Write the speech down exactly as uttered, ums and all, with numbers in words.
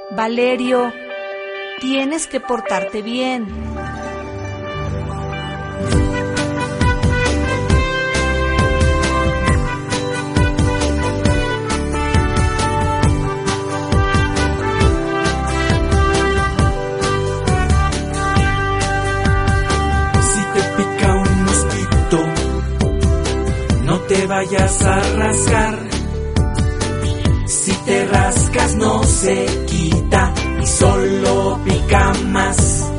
Valerio, tienes que portarte bien. Si te pica un mosquito, no te vayas a rascar. Si te rascas no se quita y solo pica más.